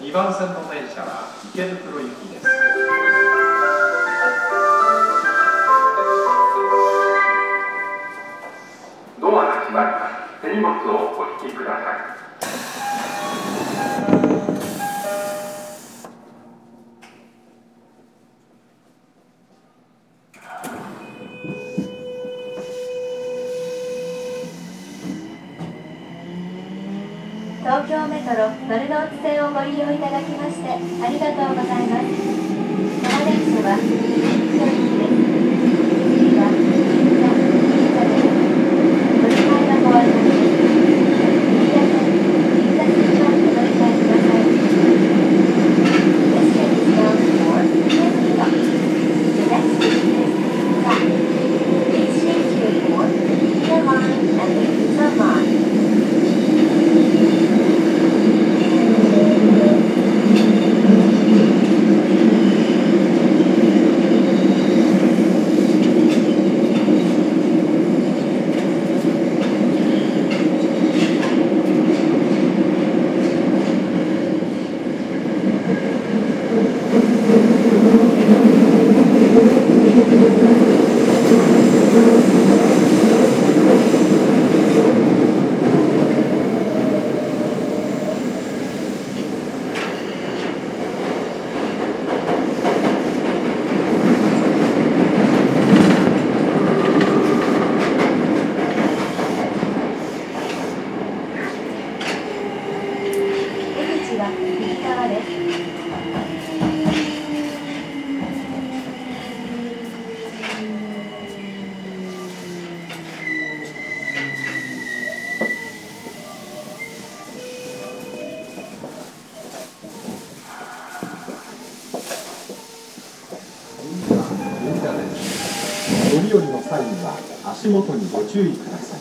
2番線の電車は池袋行きです。 ドアが閉まります。手荷物をお引きください。 東京メトロ丸ノ内線をご利用いただきましてありがとうございます。この電車は池袋行きです。次は銀座です。乗り換えのご案内です。飯田線銀座線までお乗り換えください。This train is bound for Ikebukuro. The next station is Ginza. Please change your for Ginza Line and the Ginza Line. 乗り降りの際には足元にご注意ください。